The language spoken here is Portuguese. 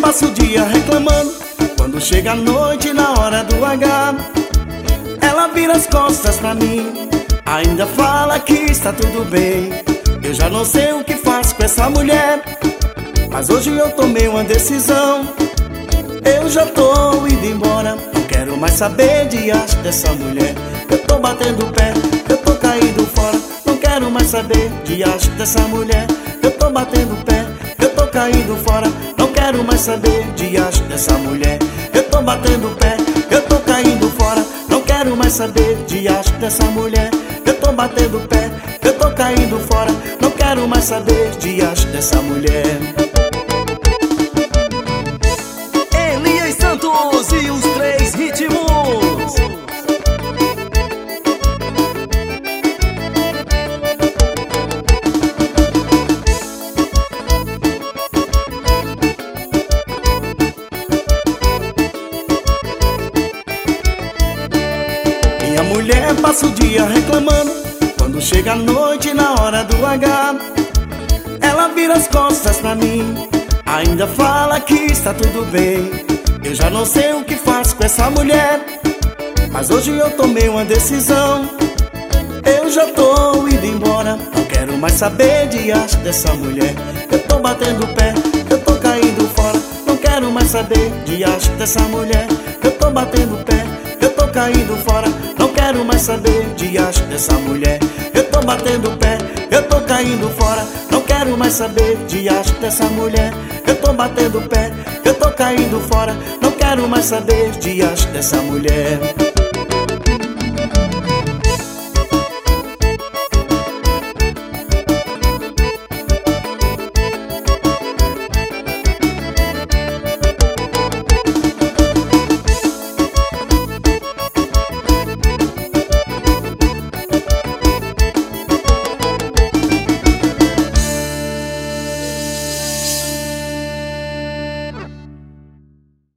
passa o dia reclamando, quando chega a noite na hora do H, ela vira as costas pra mim, ainda fala que está tudo bem. Eu já não sei o que faço com essa mulher, mas hoje eu tomei uma decisão. Eu já tô indo embora, não quero mais saber de acho dessa mulher. Eu tô batendo o pé, eu tô caindo fora, não quero mais saber de acho dessa mulher. Eu tô batendo o pé, eu tô caindo fora, não quero mais saber de acho dessa mulher. Eu tô batendo o pé, eu tô caindo fora, não quero mais saber de acho dessa mulher. Eu tô batendo o pé, eu tô caindo fora, não quero mais saber de acho dessa mulher. Elias Santos e os Três Ritmos. Minha mulher passa o dia reclamando, quando chega a noite na hora do H, ela vira as costas pra mim, ainda fala que está tudo bem. Eu já não sei o que faço com essa mulher, mas hoje eu tomei uma decisão. Eu já tô indo embora, não quero mais saber de acho dessa mulher. Eu tô batendo o pé, eu tô caindo fora, não quero mais saber de acho dessa mulher. Eu tô batendo o pé, eu tô caindo fora, não quero mais saber de acho dessa mulher. Eu tô batendo o pé, eu tô caindo fora, não quero mais saber de acho dessa mulher. Eu tô batendo o pé, eu tô caindo fora, não quero mais saber de acho dessa mulher.